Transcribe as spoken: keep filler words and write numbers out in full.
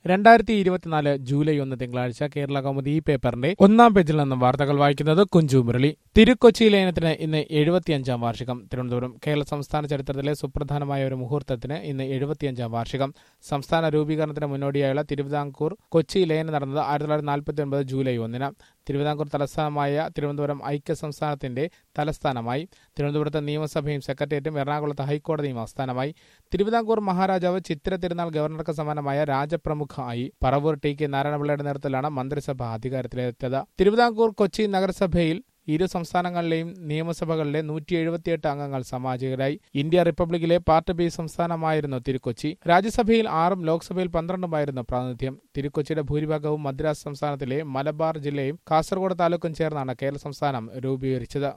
രണ്ടായിരത്തി ഇരുപത്തിനാല് ജൂലൈ ഒന്ന് തിങ്കളാഴ്ച കേരള കൗമുദി ഈ പേപ്പറിന്റെ ഒന്നാം പേജിൽ നിന്നും വാർത്തകൾ വായിക്കുന്നത് കുഞ്ചു മുരളി. തിരുക്കൊച്ചി ലയനത്തിന് ഇന്ന് എഴുപത്തിയഞ്ചാം വാർഷികം. തിരുവനന്തപുരം. കേരള സംസ്ഥാന ചരിത്രത്തിലെ സുപ്രധാനമായ ഒരു മുഹൂർത്തത്തിന് ഇന്ന് എഴുപത്തിയഞ്ചാം വാർഷികം. സംസ്ഥാന രൂപീകരണത്തിന് മുന്നോടിയായുള്ള തിരുവിതാംകൂർ കൊച്ചി ലയനം നടന്നത് ആയിരത്തി തൊള്ളായിരത്തി നാൽപ്പത്തി ഒൻപത് ജൂലൈ ഒന്നിന്. തിരുവിതാംകൂർ തലസ്ഥാനമായ തിരുവനന്തപുരം ഐക്യ സംസ്ഥാനത്തിന്റെ തലസ്ഥാനമായി. തിരുവനന്തപുരത്ത് നിയമസഭയും സെക്രട്ടേറിയറ്റും എറണാകുളത്ത് ഹൈക്കോടതിയും ആസ്ഥാനമായി. തിരുവിതാംകൂർ മഹാരാജാവ് ചിത്തിര തിരുനാൾ ഗവർണർക്ക് സമാനമായ രാജപ്രമുഖ ആയി. പറവൂർ ടി കെ നാരായണപിള്ളയുടെ നേതൃത്വത്തിലാണ് മന്ത്രിസഭ അധികാരത്തിലെത്തിയത്. തിരുവിതാംകൂർ കൊച്ചി നഗരസഭയിൽ ഇരു സംസ്ഥാനങ്ങളിലെയും നിയമസഭകളിലെ നൂറ്റി എഴുപത്തിയെട്ട് അംഗങ്ങൾ സമാജികരായി. ഇന്ത്യ റിപ്പബ്ലിക്കിലെ പാർട്ട് ബി സംസ്ഥാനമായിരുന്നു തിരുക്കൊച്ചി. രാജ്യസഭയിൽ ആറും ലോക്സഭയിൽ പന്ത്രണ്ടുമായിരുന്നു പ്രാതിനിധ്യം. തിരുക്കൊച്ചിയുടെ ഭൂരിഭാഗവും മദ്രാസ് സംസ്ഥാനത്തിലെ മലബാർ ജില്ലയും കാസർഗോഡ് താലൂക്കും ചേർന്നാണ് കേരള സംസ്ഥാനം രൂപീകരിച്ചത്.